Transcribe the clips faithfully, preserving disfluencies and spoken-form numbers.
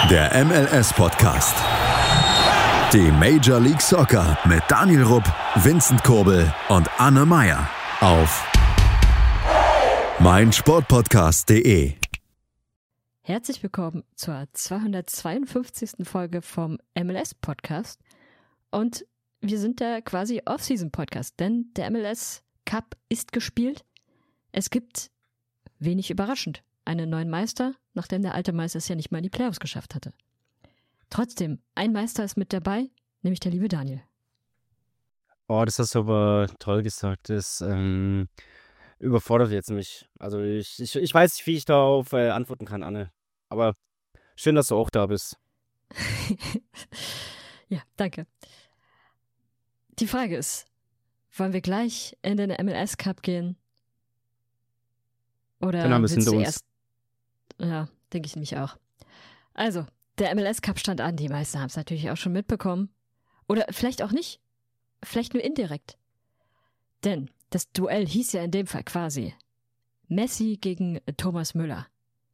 Der M L S-Podcast. Die Major League Soccer mit Daniel Rupp, Vincent Kurbel und Anne Meyer auf meinsportpodcast punkt de. Herzlich willkommen zur zweihundertzweiundfünfzigsten Folge vom M L S-Podcast. Und wir sind der quasi Off-Season-Podcast, denn der M L S Cup ist gespielt. Es gibt, wenig überraschend, einen neuen Meister, nachdem der alte Meister es ja nicht mal in die Playoffs geschafft hatte. Trotzdem, ein Meister ist mit dabei, nämlich der liebe Daniel. Oh, das hast du aber toll gesagt. Das ähm, überfordert jetzt mich. Also ich, ich, ich weiß nicht, wie ich darauf äh, antworten kann, Anne. Aber schön, dass du auch da bist. Ja, danke. Die Frage ist, wollen wir gleich in den M L S Cup gehen? Oder Dann haben wir es willst hinter du uns. erst... Ja, denke ich nämlich auch. Also, der M L S Cup stand an. Die meisten haben es natürlich auch schon mitbekommen. Oder vielleicht auch nicht. Vielleicht nur indirekt. Denn das Duell hieß ja in dem Fall quasi Messi gegen Thomas Müller.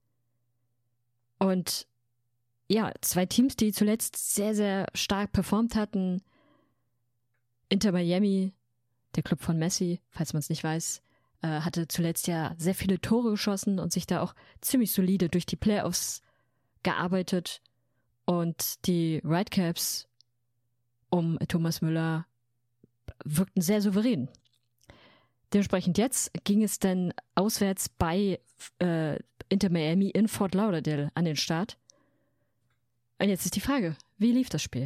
Und ja, zwei Teams, die zuletzt sehr, sehr stark performt hatten. Inter Miami, der Club von Messi, falls man es nicht weiß, äh, hatte zuletzt ja sehr viele Tore geschossen und sich da auch ziemlich solide durch die Playoffs gearbeitet. Und die Whitecaps um Thomas Müller wirkten sehr souverän. Dementsprechend jetzt ging es dann auswärts bei äh, Inter Miami in Fort Lauderdale an den Start. Und jetzt ist die Frage, wie lief das Spiel?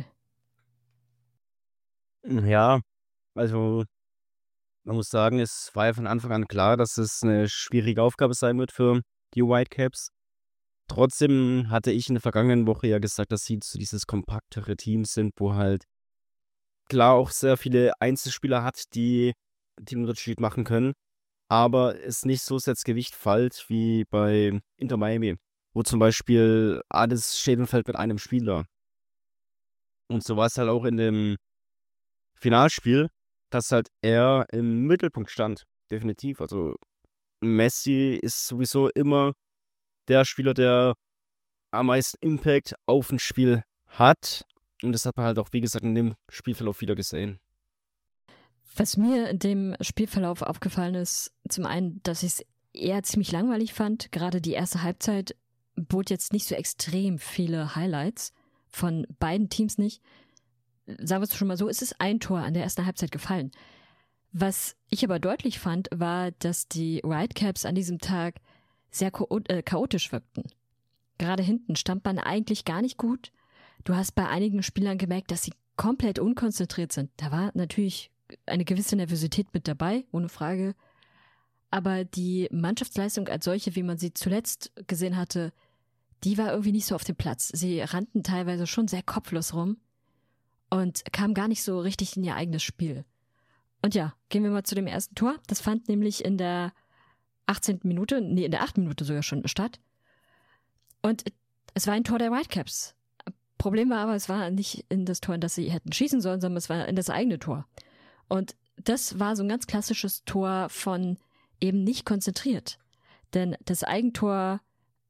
Ja, also man muss sagen, es war ja von Anfang an klar, dass es eine schwierige Aufgabe sein wird für die Whitecaps. Trotzdem hatte ich in der vergangenen Woche ja gesagt, dass sie so dieses kompaktere Team sind, wo halt klar auch sehr viele Einzelspieler hat, die den Unterschied machen können, aber es nicht so sehr ins Gewicht fällt wie bei Inter Miami, wo zum Beispiel alles steht und fällt mit einem Spieler. Und so war es halt auch in dem Finalspiel, dass halt er im Mittelpunkt stand, definitiv. Also Messi ist sowieso immer der Spieler, der am meisten Impact auf ein Spiel hat. Und das hat man halt auch, wie gesagt, in dem Spielverlauf wieder gesehen. Was mir in dem Spielverlauf aufgefallen ist, zum einen, dass ich es eher ziemlich langweilig fand. Gerade die erste Halbzeit bot jetzt nicht so extrem viele Highlights von beiden Teams nicht. Sagen wir es schon mal so, es ist ein Tor an der ersten Halbzeit gefallen. Was ich aber deutlich fand, war, dass die Whitecaps an diesem Tag sehr chaotisch wirkten. Gerade hinten stand man eigentlich gar nicht gut. Du hast bei einigen Spielern gemerkt, dass sie komplett unkonzentriert sind. Da war natürlich eine gewisse Nervosität mit dabei, ohne Frage. Aber die Mannschaftsleistung als solche, wie man sie zuletzt gesehen hatte, die war irgendwie nicht so auf dem Platz. Sie rannten teilweise schon sehr kopflos rum und kamen gar nicht so richtig in ihr eigenes Spiel. Und ja, gehen wir mal zu dem ersten Tor. Das fand nämlich in der achtzehnten Minute, nee, in der achten Minute sogar schon statt. Und es war ein Tor der Whitecaps. Problem war aber, es war nicht in das Tor, in das sie hätten schießen sollen, sondern es war in das eigene Tor. Und das war so ein ganz klassisches Tor von eben nicht konzentriert. Denn das Eigentor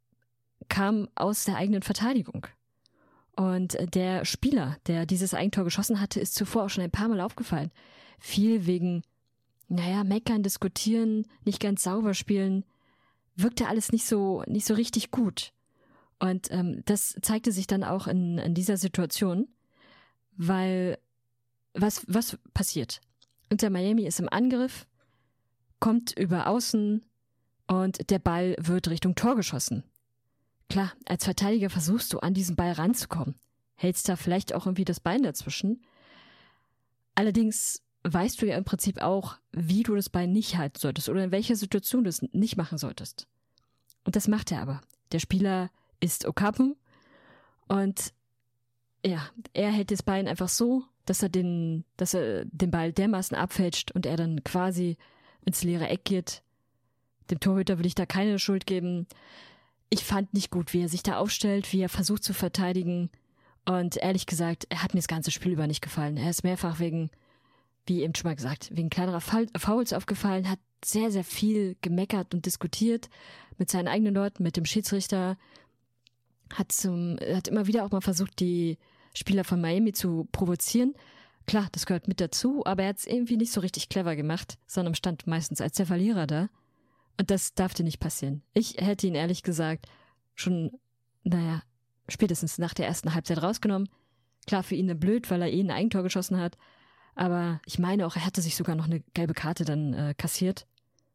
kam aus der eigenen Verteidigung. Und der Spieler, der dieses Eigentor geschossen hatte, ist zuvor auch schon ein paar Mal aufgefallen. Viel wegen, naja, meckern, diskutieren, nicht ganz sauber spielen, wirkte alles nicht so, nicht so richtig gut. Und ähm, das zeigte sich dann auch in, in dieser Situation, weil was, was passiert? Inter Miami ist im Angriff, kommt über Außen und der Ball wird Richtung Tor geschossen. Klar, als Verteidiger versuchst du, an diesen Ball ranzukommen. Hältst da vielleicht auch irgendwie das Bein dazwischen. Allerdings weißt du ja im Prinzip auch, wie du das Bein nicht halten solltest oder in welcher Situation du es nicht machen solltest. Und das macht er aber. Der Spieler ist Okapu und ja, er hält das Bein einfach so, dass er den, dass er den Ball dermaßen abfälscht und er dann quasi ins leere Eck geht. Dem Torhüter will ich da keine Schuld geben. Ich fand nicht gut, wie er sich da aufstellt, wie er versucht zu verteidigen. Und ehrlich gesagt, er hat mir das ganze Spiel über nicht gefallen. Er ist mehrfach wegen, wie eben schon mal gesagt, wegen kleinerer Fouls aufgefallen, hat sehr, sehr viel gemeckert und diskutiert mit seinen eigenen Leuten, mit dem Schiedsrichter. hat, zum, hat immer wieder auch mal versucht, die Spieler von Miami zu provozieren. Klar, das gehört mit dazu, aber er hat es irgendwie nicht so richtig clever gemacht, sondern stand meistens als der Verlierer da. Und das darf dir nicht passieren. Ich hätte ihn ehrlich gesagt schon, naja, spätestens nach der ersten Halbzeit rausgenommen. Klar, für ihn blöd, weil er eh ein Eigentor geschossen hat. Aber ich meine auch, er hatte sich sogar noch eine gelbe Karte dann äh, kassiert.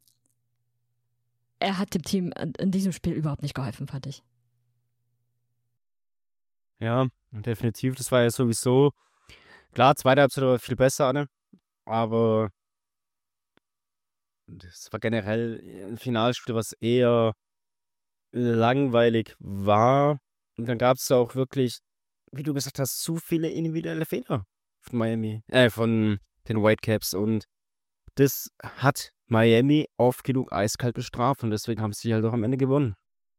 Er hat dem Team in diesem Spiel überhaupt nicht geholfen, fand ich. Ja, definitiv. Das war ja sowieso, klar, zweite Halbzeit war viel besser, ne? Aber das war generell ein Finalspiel, was eher langweilig war. Und dann gab es auch wirklich, wie du gesagt hast, zu viele individuelle Fehler von Miami, äh, von den Whitecaps. Und das hat Miami oft genug eiskalt bestraft und deswegen haben sie halt auch am Ende gewonnen.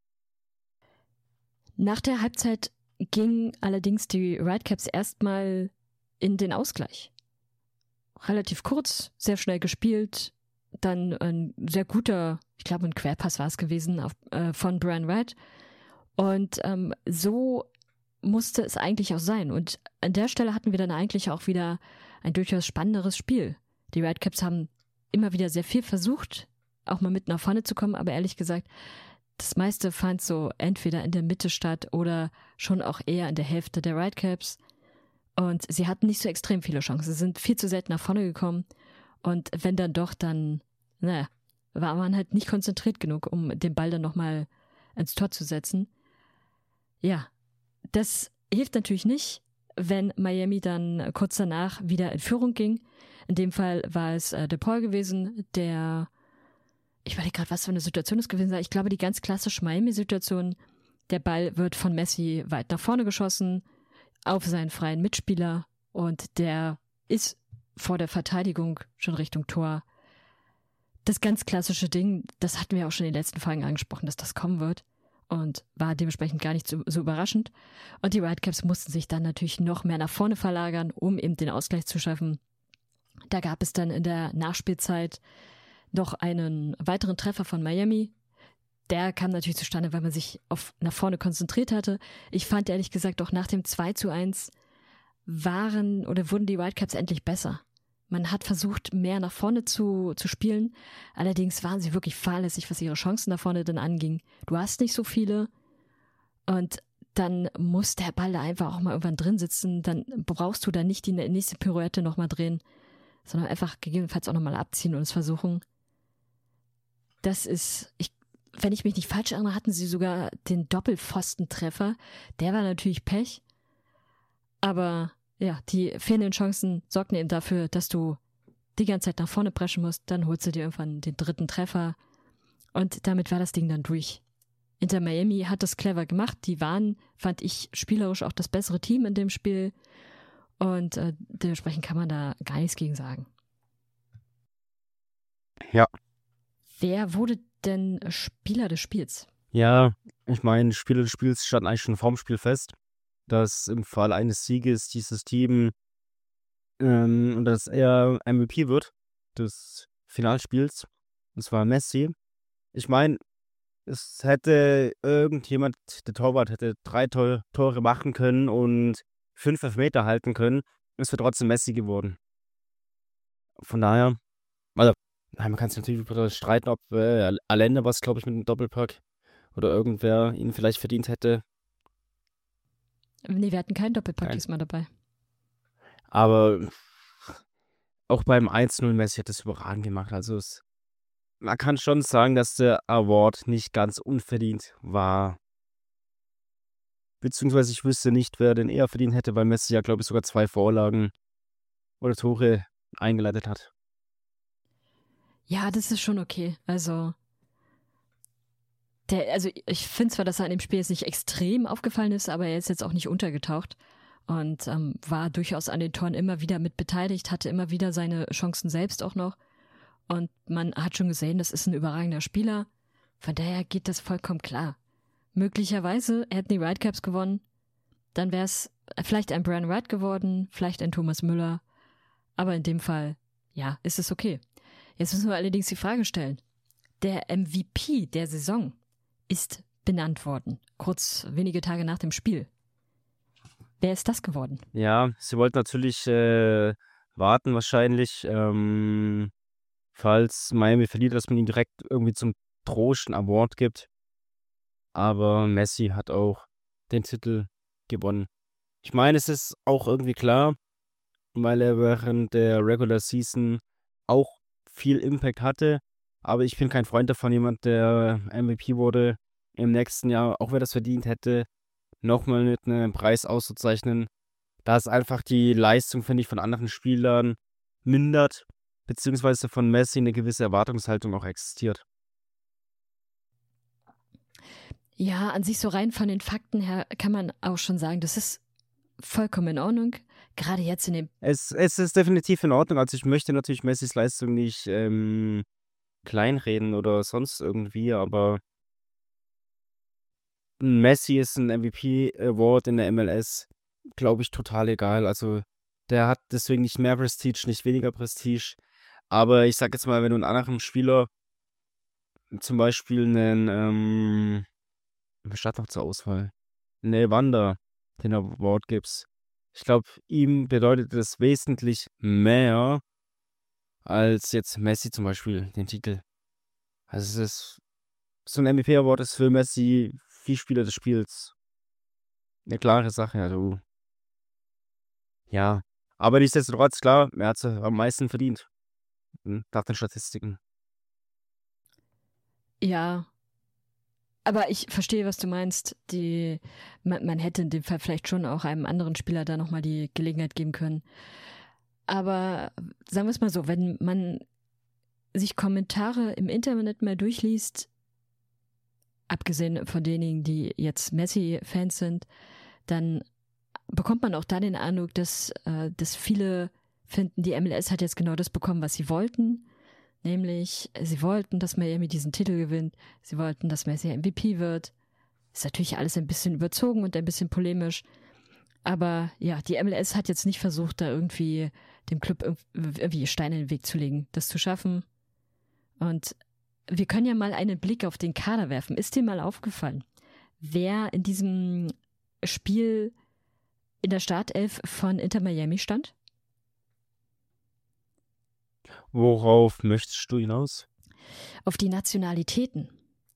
Nach der Halbzeit gingen allerdings die Whitecaps erstmal in den Ausgleich. Relativ kurz, sehr schnell gespielt, dann ein sehr guter, ich glaube ein Querpass war es gewesen, auf, äh, von Brian Wright. Und ähm, so musste es eigentlich auch sein. Und an der Stelle hatten wir dann eigentlich auch wieder ein durchaus spannenderes Spiel. Die Whitecaps haben immer wieder sehr viel versucht, auch mal mit nach vorne zu kommen, aber ehrlich gesagt, das meiste fand so entweder in der Mitte statt oder schon auch eher in der Hälfte der Whitecaps. Und sie hatten nicht so extrem viele Chancen. Sie sind viel zu selten nach vorne gekommen. Und wenn dann doch, dann, naja, war man halt nicht konzentriert genug, um den Ball dann nochmal ins Tor zu setzen. Ja, das hilft natürlich nicht, wenn Miami dann kurz danach wieder in Führung ging. In dem Fall war es äh, DePaul gewesen, der, ich weiß nicht gerade, was für eine Situation es gewesen sei. Ich glaube, die ganz klassische Miami-Situation, der Ball wird von Messi weit nach vorne geschossen, auf seinen freien Mitspieler und der ist vor der Verteidigung schon Richtung Tor. Das ganz klassische Ding, das hatten wir auch schon in den letzten Folgen angesprochen, dass das kommen wird und war dementsprechend gar nicht so, so überraschend. Und die Whitecaps mussten sich dann natürlich noch mehr nach vorne verlagern, um eben den Ausgleich zu schaffen. Da gab es dann in der Nachspielzeit noch einen weiteren Treffer von Miami. Der kam natürlich zustande, weil man sich auf nach vorne konzentriert hatte. Ich fand ehrlich gesagt auch nach dem zwei zu eins waren oder wurden die Whitecaps endlich besser. Man hat versucht, mehr nach vorne zu, zu spielen. Allerdings waren sie wirklich fahrlässig, was ihre Chancen nach vorne dann anging. Du hast nicht so viele und dann muss der Ball da einfach auch mal irgendwann drin sitzen. Dann brauchst du da nicht die nächste Pirouette nochmal drehen, sondern einfach gegebenenfalls auch nochmal abziehen und es versuchen. Das ist, ich wenn ich mich nicht falsch erinnere, hatten sie sogar den Doppelpfostentreffer. Der war natürlich Pech. Aber ja, die fehlenden Chancen sorgten eben dafür, dass du die ganze Zeit nach vorne preschen musst. Dann holst du dir irgendwann den dritten Treffer. Und damit war das Ding dann durch. Inter Miami hat das clever gemacht. Die waren, fand ich, spielerisch auch das bessere Team in dem Spiel. Und äh, dementsprechend kann man da gar nichts gegen sagen. Ja. Wer wurde denn Spieler des Spiels? Ja, ich meine, Spieler des Spiels stand eigentlich schon vorm Spiel fest, dass im Fall eines Sieges dieses Team ähm, und dass er M V P wird des Finalspiels. Und zwar Messi. Ich meine, es hätte irgendjemand, der Torwart hätte drei Tor- Tore machen können und fünf Elfmeter halten können. Es wäre trotzdem Messi geworden. Von daher, also, nein, man kann es natürlich darüber streiten, ob äh, Allende was, glaube ich, mit dem Doppelpack oder irgendwer ihn vielleicht verdient hätte. Nee, wir hatten keinen Doppelpack Nein. diesmal dabei. Aber auch beim eins null Messi hat es überragend gemacht. Also es, man kann schon sagen, dass der Award nicht ganz unverdient war. Beziehungsweise ich wüsste nicht, wer den eher verdient hätte, weil Messi ja, glaube ich, sogar zwei Vorlagen oder Tore eingeleitet hat. Ja, das ist schon okay. Also, der, also ich finde zwar, dass er an dem Spiel jetzt nicht extrem aufgefallen ist, aber er ist jetzt auch nicht untergetaucht und ähm, war durchaus an den Toren immer wieder mit beteiligt, hatte immer wieder seine Chancen selbst auch noch. Und man hat schon gesehen, das ist ein überragender Spieler. Von daher geht das vollkommen klar. Möglicherweise hätten die Whitecaps gewonnen, dann wäre es vielleicht ein Brian Wright geworden, vielleicht ein Thomas Müller. Aber in dem Fall, ja, ist es okay. Jetzt müssen wir allerdings die Frage stellen. Der M V P der Saison ist benannt worden, kurz wenige Tage nach dem Spiel. Wer ist das geworden? Ja, sie wollten natürlich äh, warten wahrscheinlich, ähm, falls Miami verliert, dass man ihm direkt irgendwie zum Trost einen Award gibt. Aber Messi hat auch den Titel gewonnen. Ich meine, es ist auch irgendwie klar, weil er während der Regular Season auch viel Impact hatte. Aber ich bin kein Freund davon, jemand, der M V P wurde, im nächsten Jahr, auch wer das verdient hätte, nochmal mit einem Preis auszuzeichnen. Da ist einfach die Leistung, finde ich, von anderen Spielern mindert, beziehungsweise von Messi eine gewisse Erwartungshaltung auch existiert. Ja, an sich so rein von den Fakten her kann man auch schon sagen, das ist vollkommen in Ordnung. Gerade jetzt in dem... Es, es ist definitiv in Ordnung. Also ich möchte natürlich Messis Leistung nicht ähm, kleinreden oder sonst irgendwie, aber Messi ist ein M V P-Award in der M L S, glaube ich, total egal. Also der hat deswegen nicht mehr Prestige, nicht weniger Prestige. Aber ich sag jetzt mal, wenn du einen anderen Spieler, zum Beispiel einen, ähm, wer steht noch zur Auswahl? Ne, Wanda, den Award gibst. Ich glaube, ihm bedeutet das wesentlich mehr als jetzt Messi zum Beispiel den Titel. Also es ist so ein M V P-Award ist für Messi wie Spieler des Spiels eine klare Sache. Also ja, aber nichtsdestotrotz, klar, er hat es am meisten verdient. hm, Nach den Statistiken. Ja, aber ich verstehe, was du meinst. Die, man, man hätte in dem Fall vielleicht schon auch einem anderen Spieler da nochmal die Gelegenheit geben können. Aber sagen wir es mal so, wenn man sich Kommentare im Internet mal durchliest, abgesehen von denjenigen, die jetzt Messi-Fans sind, dann bekommt man auch da den Eindruck, dass, äh, dass viele finden, die M L S hat jetzt genau das bekommen, was sie wollten. Nämlich, sie wollten, dass Miami diesen Titel gewinnt. Sie wollten, dass Messi M V P wird. Ist natürlich alles ein bisschen überzogen und ein bisschen polemisch. Aber ja, die M L S hat jetzt nicht versucht, da irgendwie dem Club irgendwie Steine in den Weg zu legen, das zu schaffen. Und wir können ja mal einen Blick auf den Kader werfen. Ist dir mal aufgefallen, wer in diesem Spiel in der Startelf von Inter Miami stand? Worauf möchtest du hinaus? Auf die Nationalitäten.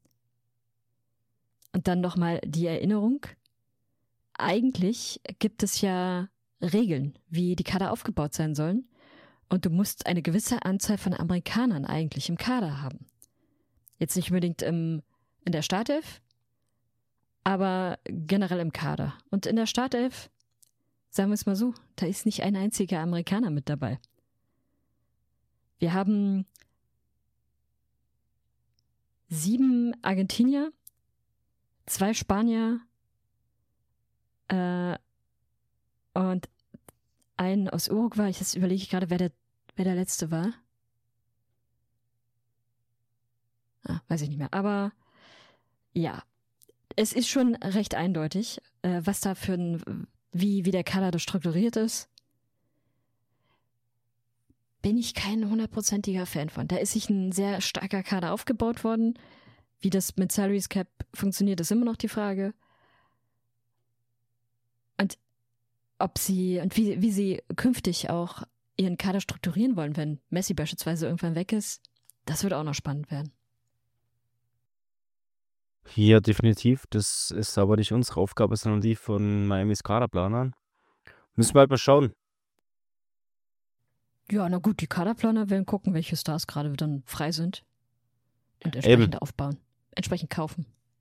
Und dann nochmal die Erinnerung. Eigentlich gibt es ja Regeln, wie die Kader aufgebaut sein sollen. Und du musst eine gewisse Anzahl von Amerikanern eigentlich im Kader haben. Jetzt nicht unbedingt im, in der Startelf, aber generell im Kader. Und in der Startelf, sagen wir es mal so, da ist nicht ein einziger Amerikaner mit dabei. Wir haben sieben Argentinier, zwei Spanier äh, und einen aus Uruguay. Jetzt überlege ich gerade, wer der, wer der letzte war. Ah, weiß ich nicht mehr. Aber ja, es ist schon recht eindeutig, äh, was da für ein, wie, wie der Kader da strukturiert ist. Bin ich kein hundertprozentiger Fan von. Da ist sich ein sehr starker Kader aufgebaut worden. Wie das mit Salaries Cap funktioniert, ist immer noch die Frage. Und ob sie und wie, wie sie künftig auch ihren Kader strukturieren wollen, wenn Messi beispielsweise irgendwann weg ist, das wird auch noch spannend werden. Ja, definitiv. Das ist aber nicht unsere Aufgabe, sondern die von Miamis Kaderplanern. Müssen wir halt mal schauen. Ja, na gut, die Kaderplaner werden gucken, welche Stars gerade dann frei sind und entsprechend Eben. aufbauen, entsprechend kaufen.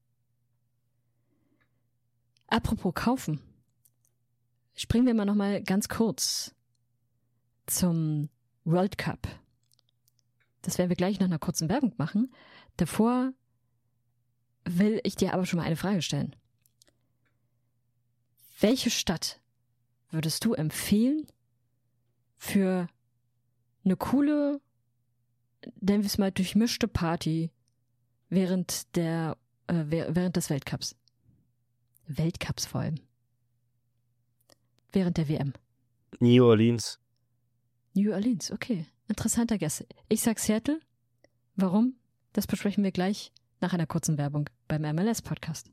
Apropos kaufen, springen wir mal nochmal ganz kurz zum World Cup. Das werden wir gleich nach einer kurzen Werbung machen. Davor will ich dir aber schon mal eine Frage stellen. Welche Stadt würdest du empfehlen für eine coole, nennen wir es mal, durchmischte Party während der äh, während des Weltcups? Weltcups vor allem. Während der W M. New Orleans. New Orleans, okay. Interessanter Guess. Ich sag Seattle. Warum? Das besprechen wir gleich nach einer kurzen Werbung beim M L S-Podcast.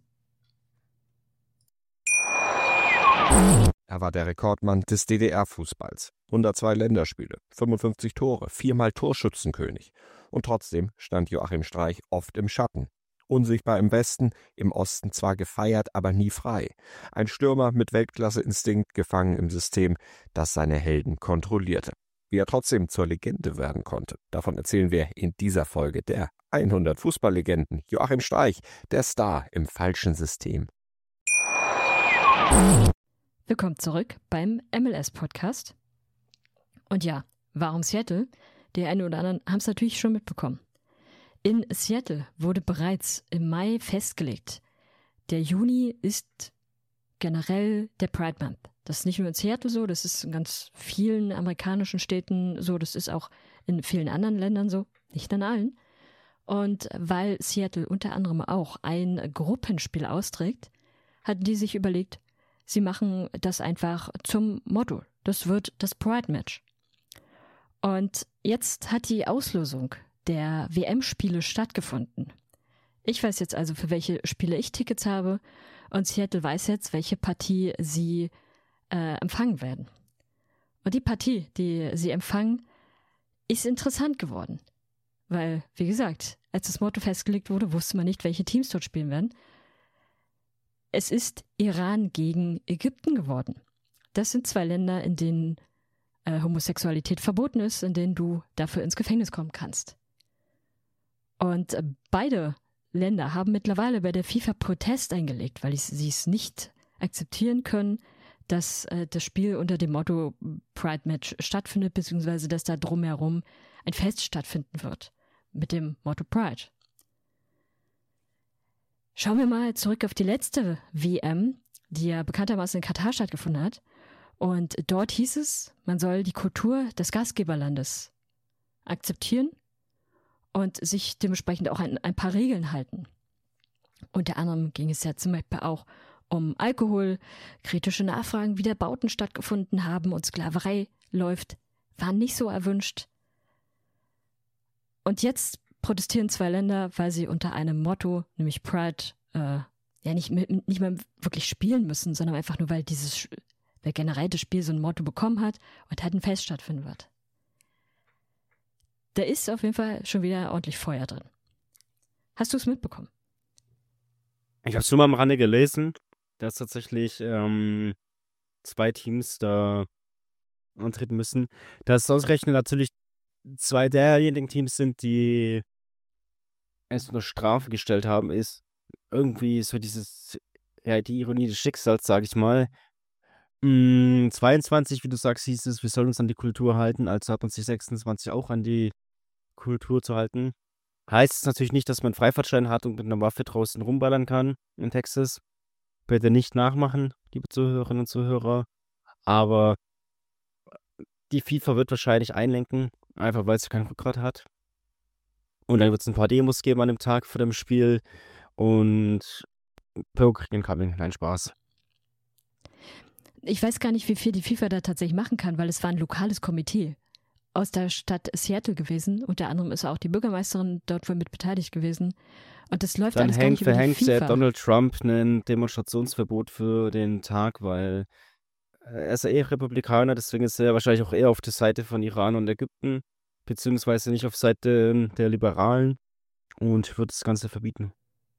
Er war der Rekordmann des D D R-Fußballs. hundertzwei Länderspiele, fünfundfünfzig Tore, viermal Torschützenkönig. Und trotzdem stand Joachim Streich oft im Schatten. Unsichtbar im Westen, im Osten zwar gefeiert, aber nie frei. Ein Stürmer mit Weltklasse-Instinkt, gefangen im System, das seine Helden kontrollierte. Wie er trotzdem zur Legende werden konnte, davon erzählen wir in dieser Folge der hundert Fußballlegenden. Joachim Streich, der Star im falschen System. Willkommen zurück beim M L S-Podcast. Und ja, warum Seattle? Die einen oder anderen haben es natürlich schon mitbekommen. In Seattle wurde bereits im Mai festgelegt, der Juni ist generell der Pride Month. Das ist nicht nur in Seattle so, das ist in ganz vielen amerikanischen Städten so, das ist auch in vielen anderen Ländern so, nicht in allen. Und weil Seattle unter anderem auch ein Gruppenspiel austrägt, hatten die sich überlegt, sie machen das einfach zum Motto. Das wird das Pride-Match. Und jetzt hat die Auslosung der W M-Spiele stattgefunden. Ich weiß jetzt also, für welche Spiele ich Tickets habe, und Seattle weiß jetzt, welche Partie sie äh, empfangen werden. Und die Partie, die sie empfangen, ist interessant geworden. Weil, wie gesagt, als das Motto festgelegt wurde, wusste man nicht, welche Teams dort spielen werden. Es ist Iran gegen Ägypten geworden. Das sind zwei Länder, in denen äh, Homosexualität verboten ist, in denen du dafür ins Gefängnis kommen kannst. Und äh, beide Länder haben mittlerweile bei der FIFA Protest eingelegt, weil sie es nicht akzeptieren können, dass äh, das Spiel unter dem Motto Pride Match stattfindet, beziehungsweise dass da drumherum ein Fest stattfinden wird mit dem Motto Pride. Schauen wir mal zurück auf die letzte W M, die ja bekanntermaßen in Katar stattgefunden hat. Und dort hieß es, man soll die Kultur des Gastgeberlandes akzeptieren und sich dementsprechend auch ein, ein paar Regeln halten. Unter anderem ging es ja zum Beispiel auch um Alkohol, kritische Nachfragen, wie der Bauten stattgefunden haben und Sklaverei läuft, waren nicht so erwünscht. Und jetzt protestieren zwei Länder, weil sie unter einem Motto, nämlich Pride, äh, ja nicht, nicht mal wirklich spielen müssen, sondern einfach nur, weil dieses, weil generell das Spiel so ein Motto bekommen hat und halt ein Fest stattfinden wird. Da ist auf jeden Fall schon wieder ordentlich Feuer drin. Hast du es mitbekommen? Ich habe es nur mal am Rande gelesen, dass tatsächlich ähm, zwei Teams da antreten müssen. Dass ausgerechnet natürlich zwei derjenigen Teams sind, die es unter Strafe gestellt haben, ist irgendwie so dieses, ja, die Ironie des Schicksals, sage ich mal. Mm, zweiundzwanzig, wie du sagst, hieß es, wir sollen uns an die Kultur halten, also hat uns die sechsundzwanzig auch an die Kultur zu halten. Heißt es natürlich nicht, dass man einen Freifahrtschein hat und mit einer Waffe draußen rumballern kann in Texas. Bitte nicht nachmachen, liebe Zuhörerinnen und Zuhörer. Aber die FIFA wird wahrscheinlich einlenken, einfach weil sie kein Rückgrat hat. Und dann wird es ein paar Demos geben an dem Tag vor dem Spiel. Und Poker Incoming, nein, Spaß. Ich weiß gar nicht, wie viel die FIFA da tatsächlich machen kann, weil es war ein lokales Komitee aus der Stadt Seattle gewesen. Unter anderem ist auch die Bürgermeisterin dort wohl mit beteiligt gewesen. Und das läuft Dann alles gar hängt, nicht über die verhängt der FIFA. Donald Trump ein Demonstrationsverbot für den Tag, weil äh, er ist ja eh Republikaner, deswegen ist er wahrscheinlich auch eher auf der Seite von Iran und Ägypten, beziehungsweise nicht auf Seite der Liberalen, und wird das Ganze verbieten.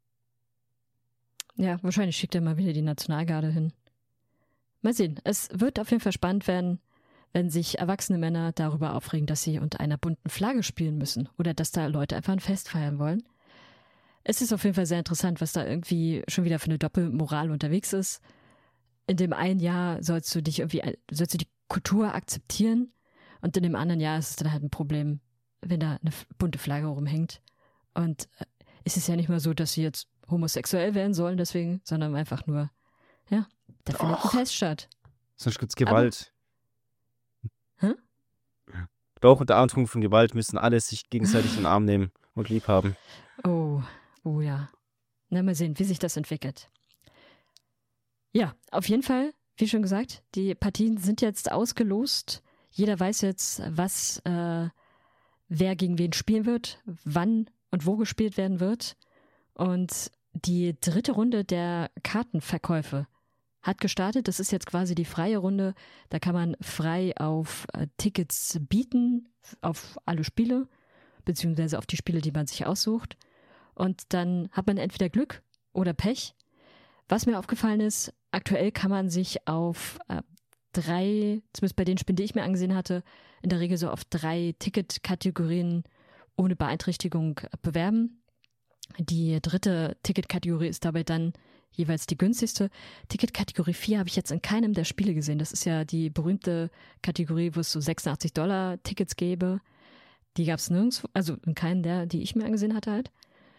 Ja, wahrscheinlich schickt er mal wieder die Nationalgarde hin. Mal sehen. Es wird auf jeden Fall spannend werden, wenn sich erwachsene Männer darüber aufregen, dass sie unter einer bunten Flagge spielen müssen oder dass da Leute einfach ein Fest feiern wollen. Es ist auf jeden Fall sehr interessant, was da irgendwie schon wieder für eine Doppelmoral unterwegs ist. In dem einen Jahr sollst du dich irgendwie, sollst du die Kultur akzeptieren, und in dem anderen Jahr ist es dann halt ein Problem, wenn da eine bunte Flagge rumhängt. Und es ist ja nicht mal so, dass sie jetzt homosexuell werden sollen deswegen, sondern einfach nur, ja, da findet ein Fest statt. Sonst gibt es Gewalt. Hä? Doch, unter Androhung von Gewalt müssen alle sich gegenseitig in den Arm nehmen und lieb haben. Oh, oh ja. Na, mal sehen, wie sich das entwickelt. Ja, auf jeden Fall, wie schon gesagt, die Partien sind jetzt ausgelost. Jeder weiß jetzt, was, äh, wer gegen wen spielen wird, wann und wo gespielt werden wird. Und die dritte Runde der Kartenverkäufe hat gestartet. Das ist jetzt quasi die freie Runde. Da kann man frei auf äh, Tickets bieten, auf alle Spiele, beziehungsweise auf die Spiele, die man sich aussucht. Und dann hat man entweder Glück oder Pech. Was mir aufgefallen ist, aktuell kann man sich auf äh, drei, zumindest bei den Spielen, die ich mir angesehen hatte, in der Regel so auf drei Ticketkategorien ohne Beeinträchtigung bewerben. Die dritte Ticketkategorie ist dabei dann jeweils die günstigste. Ticketkategorie vier habe ich jetzt in keinem der Spiele gesehen. Das ist ja die berühmte Kategorie, wo es so sechsundachtzig Dollar Tickets gäbe. Die gab es nirgendwo, also in keinem der, die ich mir angesehen hatte halt.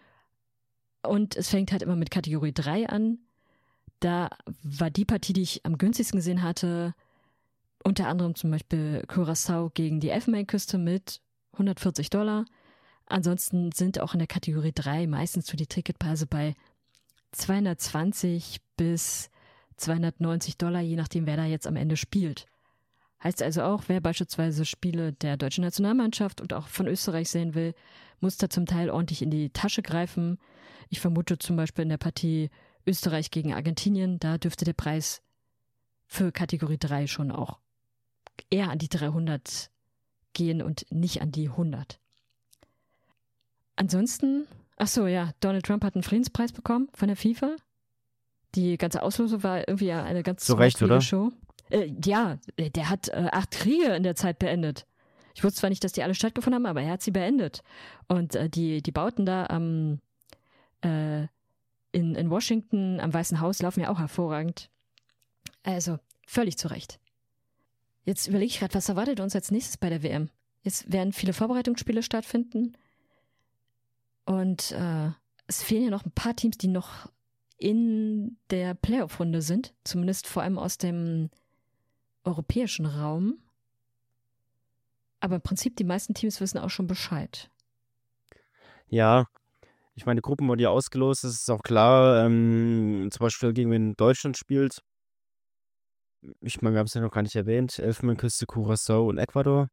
Und es fängt halt immer mit Kategorie drei an. Da war die Partie, die ich am günstigsten gesehen hatte, unter anderem zum Beispiel Curaçao gegen die Elfenbeinküste mit hundertvierzig Dollar. Ansonsten sind auch in der Kategorie drei meistens so die Ticketpreise bei zweihundertzwanzig bis zweihundertneunzig Dollar, je nachdem, wer da jetzt am Ende spielt. Heißt also auch, wer beispielsweise Spiele der deutschen Nationalmannschaft und auch von Österreich sehen will, muss da zum Teil ordentlich in die Tasche greifen. Ich vermute zum Beispiel in der Partie Österreich gegen Argentinien, da dürfte der Preis für Kategorie drei schon auch eher an die dreihundert gehen und nicht an die hundert. Ansonsten, ach so, ja, Donald Trump hat einen Friedenspreis bekommen von der FIFA. Die ganze Auslosung war irgendwie eine ganz Zu Recht, oder? Show. Äh, ja, der hat äh, acht Kriege in der Zeit beendet. Ich wusste zwar nicht, dass die alle stattgefunden haben, aber er hat sie beendet. Und äh, die, die Bauten da am, äh, in, in Washington am Weißen Haus laufen ja auch hervorragend. Also, völlig zu Recht. Jetzt überlege ich gerade, was erwartet uns als nächstes bei der W M? Jetzt werden viele Vorbereitungsspiele stattfinden. Und äh, es fehlen ja noch ein paar Teams, die noch in der Playoff-Runde sind. Zumindest vor allem aus dem europäischen Raum. Aber im Prinzip, die meisten Teams wissen auch schon Bescheid. Ja, ich meine, die Gruppen wurden ja ausgelost, das ist auch klar. Ähm, zum Beispiel gegen wen Deutschland spielt. Ich meine, wir haben es ja noch gar nicht erwähnt. Elfenbeinküste, Curaçao und Ecuador.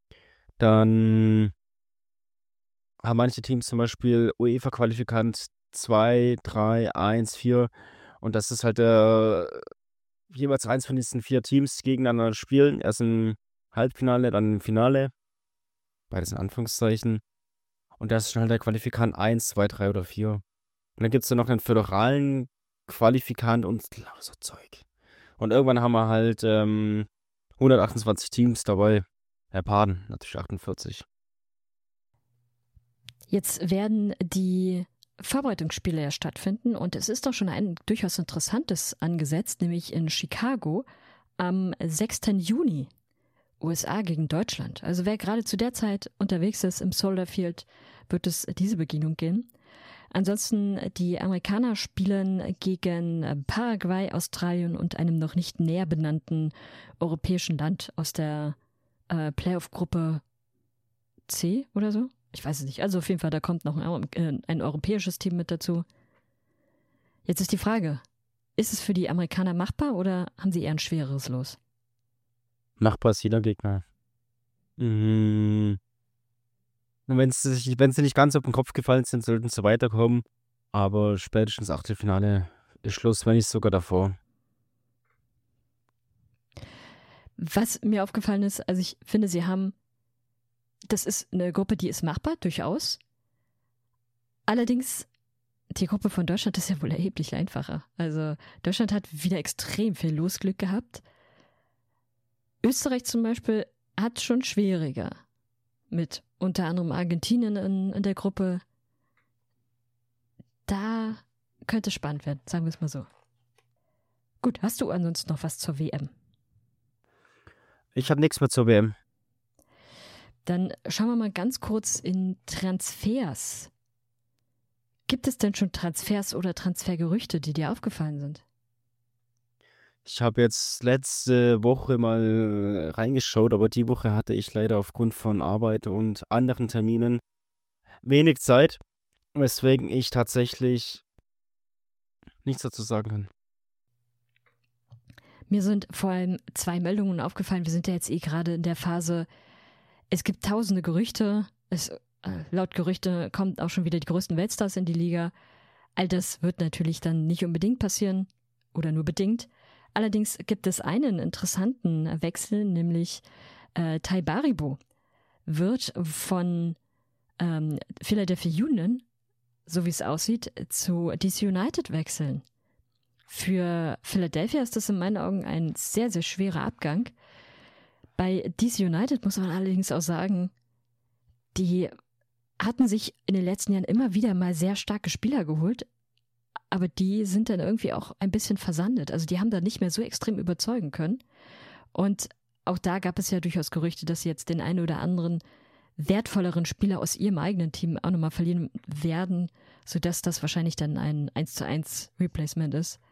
Dann haben manche Teams zum Beispiel UEFA-Qualifikant zwei, drei, eins, vier. Und das ist halt äh, jeweils eins von diesen vier Teams gegeneinander spielen. Erst im Halbfinale, dann im Finale. Beides in Anführungszeichen. Und das ist schon halt der Qualifikant eins, zwei, drei oder vier. Und dann gibt es dann noch einen föderalen Qualifikant und so Zeug. Und irgendwann haben wir halt ähm, hundertachtundzwanzig Teams dabei. Herr Paden, natürlich achtundvierzig. Jetzt werden die Vorbereitungsspiele ja stattfinden und es ist doch schon ein durchaus interessantes angesetzt, nämlich in Chicago am sechsten Juni. U S A gegen Deutschland. Also wer gerade zu der Zeit unterwegs ist im Soldier Field, wird es diese Begegnung geben. Ansonsten die Amerikaner spielen gegen Paraguay, Australien und einem noch nicht näher benannten europäischen Land aus der äh, Playoff-Gruppe C oder so. Ich weiß es nicht. Also auf jeden Fall, da kommt noch ein, äh, ein europäisches Team mit dazu. Jetzt ist die Frage, ist es für die Amerikaner machbar oder haben sie eher ein schwereres Los? Machbar ist jeder Gegner. Mhm. Wenn sie wenn sie nicht ganz auf den Kopf gefallen sind, sollten sie weiterkommen. Aber spätestens Achtelfinale ist Schluss, wenn nicht sogar davor. Was mir aufgefallen ist, also ich finde, sie haben, das ist eine Gruppe, die ist machbar, durchaus. Allerdings, die Gruppe von Deutschland ist ja wohl erheblich einfacher. Also Deutschland hat wieder extrem viel Losglück gehabt. Österreich zum Beispiel hat schon schwieriger. Mit unter anderem Argentinien in, in der Gruppe. Da könnte spannend werden, sagen wir es mal so. Gut, hast du ansonsten noch was zur W M? Ich habe nichts mehr zur W M. Dann schauen wir mal ganz kurz in Transfers. Gibt es denn schon Transfers oder Transfergerüchte, die dir aufgefallen sind? Ich habe jetzt letzte Woche mal reingeschaut, aber die Woche hatte ich leider aufgrund von Arbeit und anderen Terminen wenig Zeit, weswegen ich tatsächlich nichts dazu sagen kann. Mir sind vor allem zwei Meldungen aufgefallen. Wir sind ja jetzt eh gerade in der Phase, es gibt tausende Gerüchte. Es, äh, laut Gerüchte kommen auch schon wieder die größten Weltstars in die Liga. All das wird natürlich dann nicht unbedingt passieren oder nur bedingt. Allerdings gibt es einen interessanten Wechsel, nämlich äh, Tai Baribo wird von ähm, Philadelphia Union, so wie es aussieht, zu D C United wechseln. Für Philadelphia ist das in meinen Augen ein sehr, sehr schwerer Abgang. Bei D C United muss man allerdings auch sagen, die hatten sich in den letzten Jahren immer wieder mal sehr starke Spieler geholt, aber die sind dann irgendwie auch ein bisschen versandet. Also die haben da nicht mehr so extrem überzeugen können. Und auch da gab es ja durchaus Gerüchte, dass sie jetzt den einen oder anderen wertvolleren Spieler aus ihrem eigenen Team auch nochmal verlieren werden, sodass das wahrscheinlich dann ein eins zu eins Replacement ist.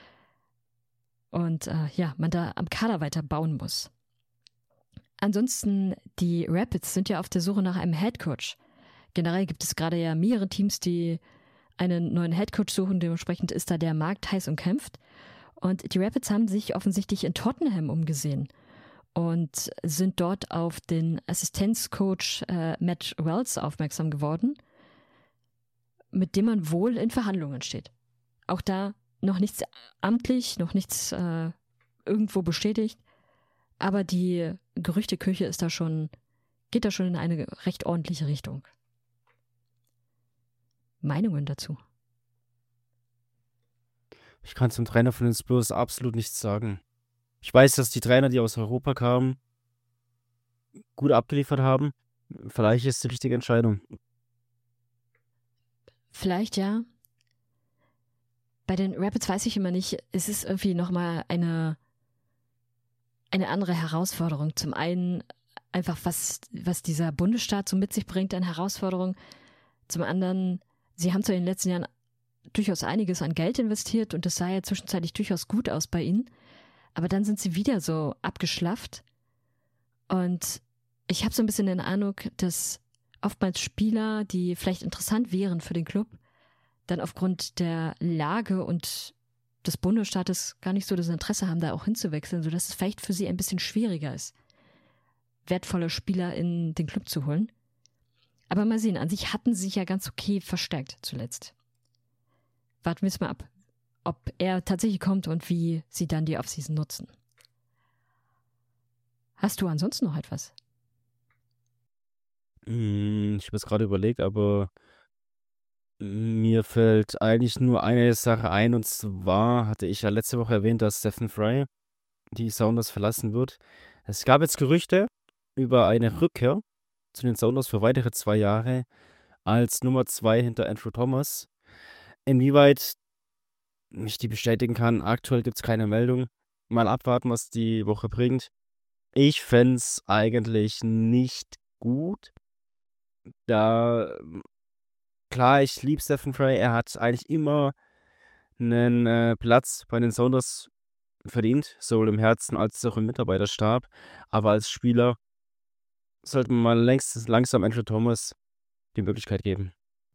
Und äh, ja, man da am Kader weiter bauen muss. Ansonsten, die Rapids sind ja auf der Suche nach einem Headcoach. Generell gibt es gerade ja mehrere Teams, die einen neuen Headcoach suchen. Dementsprechend ist da der Markt heiß umkämpft. Und die Rapids haben sich offensichtlich in Tottenham umgesehen und sind dort auf den Assistenzcoach äh, Matt Wells aufmerksam geworden, mit dem man wohl in Verhandlungen steht. Auch da noch nichts amtlich, noch nichts äh, irgendwo bestätigt, aber die Gerüchteküche ist da schon, geht da schon in eine recht ordentliche Richtung. Meinungen dazu? Ich kann zum Trainer von den Spurs absolut nichts sagen. Ich weiß, dass die Trainer, die aus Europa kamen, gut abgeliefert haben. Vielleicht ist es die richtige Entscheidung. Vielleicht ja. Bei den Rapids weiß ich immer nicht, es ist irgendwie nochmal eine, eine andere Herausforderung. Zum einen einfach, was, was dieser Bundesstaat so mit sich bringt an Herausforderungen. Zum anderen, sie haben zu den letzten Jahren durchaus einiges an Geld investiert und das sah ja zwischenzeitlich durchaus gut aus bei ihnen. Aber dann sind sie wieder so abgeschlafft. Und ich habe so ein bisschen den Eindruck, dass oftmals Spieler, die vielleicht interessant wären für den Club, dann aufgrund der Lage und des Bundesstaates gar nicht so das Interesse haben, da auch hinzuwechseln, sodass es vielleicht für sie ein bisschen schwieriger ist, wertvolle Spieler in den Club zu holen. Aber mal sehen, an sich hatten sie sich ja ganz okay verstärkt zuletzt. Warten wir es mal ab, ob er tatsächlich kommt und wie sie dann die Offseason nutzen. Hast du ansonsten noch etwas? Hm, Ich habe es gerade überlegt, aber mir fällt eigentlich nur eine Sache ein, und zwar hatte ich ja letzte Woche erwähnt, dass Stephen Fry die Sounders verlassen wird. Es gab jetzt Gerüchte über eine Rückkehr zu den Sounders für weitere zwei Jahre als Nummer zwei hinter Andrew Thomas. Inwieweit ich die bestätigen kann, aktuell gibt es keine Meldung. Mal abwarten, was die Woche bringt. Ich fände es eigentlich nicht gut, da, klar, ich liebe Stephen Fry, er hat eigentlich immer einen äh, Platz bei den Sounders verdient, sowohl im Herzen als auch im Mitarbeiterstab, aber als Spieler sollte man mal längst, langsam Andrew Thomas die Möglichkeit geben.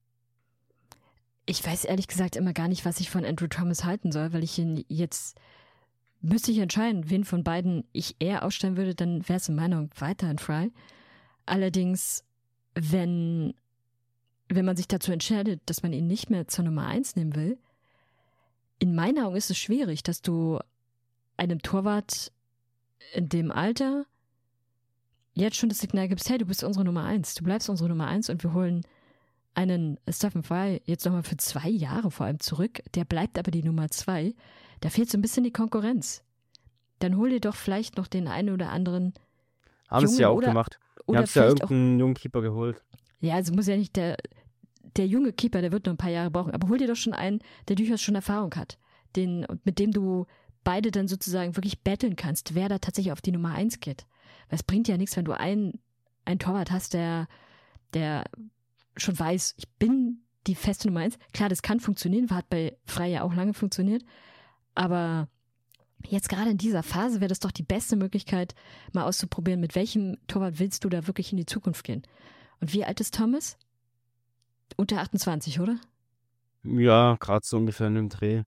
Ich weiß ehrlich gesagt immer gar nicht, was ich von Andrew Thomas halten soll, weil ich ihn jetzt, müsste ich entscheiden, wen von beiden ich eher ausstellen würde, dann wäre es in meiner Meinung weiterhin Fry. Allerdings, wenn, wenn man sich dazu entscheidet, dass man ihn nicht mehr zur Nummer eins nehmen will, in meinen Augen ist es schwierig, dass du einem Torwart in dem Alter jetzt schon das Signal gibst, hey, du bist unsere Nummer eins, du bleibst unsere Nummer eins und wir holen einen Stephen Fry jetzt nochmal für zwei Jahre vor allem zurück, der bleibt aber die Nummer zwei, da fehlt so ein bisschen die Konkurrenz. Dann hol dir doch vielleicht noch den einen oder anderen Haben sie ja auch oder, gemacht. Die oder haben es ja vielleicht auch, irgendeinen jungen Keeper geholt. ja, also muss ja nicht der, der junge Keeper, der wird noch ein paar Jahre brauchen, aber hol dir doch schon einen, der durchaus schon Erfahrung hat, den, mit dem du beide dann sozusagen wirklich battlen kannst, wer da tatsächlich auf die Nummer eins geht. Weil es bringt ja nichts, wenn du einen, einen Torwart hast, der, der schon weiß, ich bin die feste Nummer eins. Klar, das kann funktionieren, hat bei Fry ja auch lange funktioniert, aber jetzt gerade in dieser Phase wäre das doch die beste Möglichkeit, mal auszuprobieren, mit welchem Torwart willst du da wirklich in die Zukunft gehen. Und wie alt ist Thomas? Unter achtundzwanzig, oder? Ja, gerade so ungefähr in dem Dreh.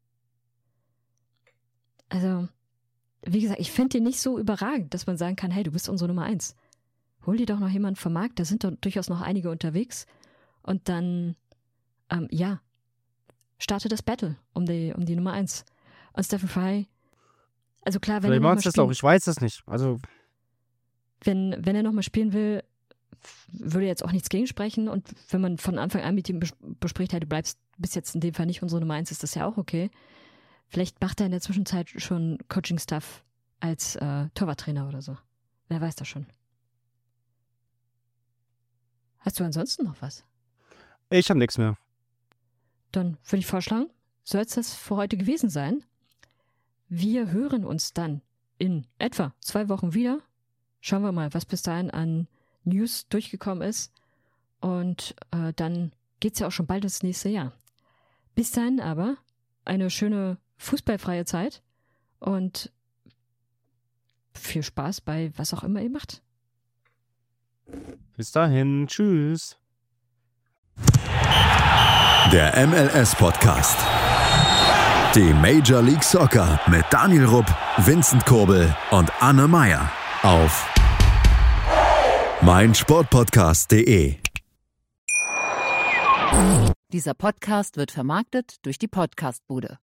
Also, wie gesagt, ich finde den nicht so überragend, dass man sagen kann, hey, du bist unsere Nummer eins. Hol dir doch noch jemanden vom Markt, da sind doch durchaus noch einige unterwegs. Und dann, ähm, ja, startet das Battle um die, um die Nummer eins. Und Stephen Fry, also klar, wenn Vielleicht er machen noch sie mal das auch, spielen, ich weiß das nicht. Also, wenn, wenn er nochmal spielen will, würde jetzt auch nichts gegen sprechen. Und wenn man von Anfang an mit ihm bes- bespricht, hey, du bleibst bis jetzt in dem Fall nicht unsere Nummer eins, ist das ja auch okay. Vielleicht macht er in der Zwischenzeit schon Coaching-Stuff als äh, Torwarttrainer oder so. Wer weiß das schon. Hast du ansonsten noch was? ich habe nichts mehr. Dann würde ich vorschlagen, soll es das für heute gewesen sein. Wir hören uns dann in etwa zwei Wochen wieder. Schauen wir mal, was bis dahin an News durchgekommen ist. Und äh, dann geht es ja auch schon bald ins nächste Jahr. Bis dahin aber eine schöne fußballfreie Zeit und viel Spaß bei was auch immer ihr macht. Bis dahin, tschüss. Der M L S-Podcast. Die Major League Soccer mit Daniel Rupp, Vincent Kurbel und Anne Meyer auf meinsportpodcast punkt de. Dieser Podcast wird vermarktet durch die Podcastbude.